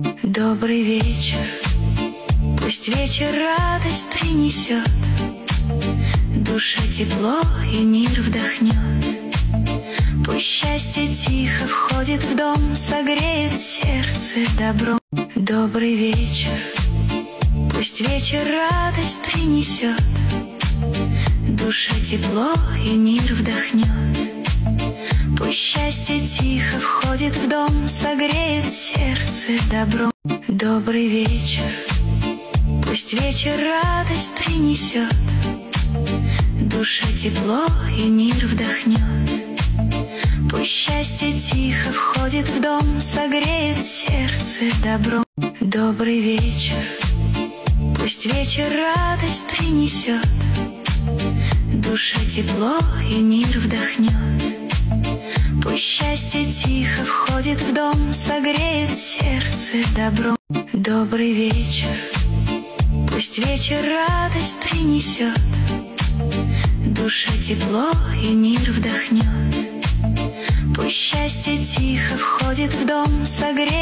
Добрый вечер, пусть вечер радость принесет, душа тепло и мир вдохнет. Пусть счастье тихо входит в дом, согреет сердце добром. Добрый вечер, пусть вечер радость принесет, душа тепло и мир вдохнет. Пусть счастье тихо входит в дом, согреет сердце добром. Добрый вечер, пусть вечер радость принесет, душа тепло и мир вдохнет. Пусть счастье тихо входит в дом, согреет сердце добром. Добрый вечер, пусть вечер радость принесет, душа тепло и мир вдохнет. Пусть счастье тихо входит в дом, согреет сердце добром. Добрый вечер, пусть вечер радость принесет, душа тепло и мир вдохнет. Пусть счастье тихо входит в дом, согреет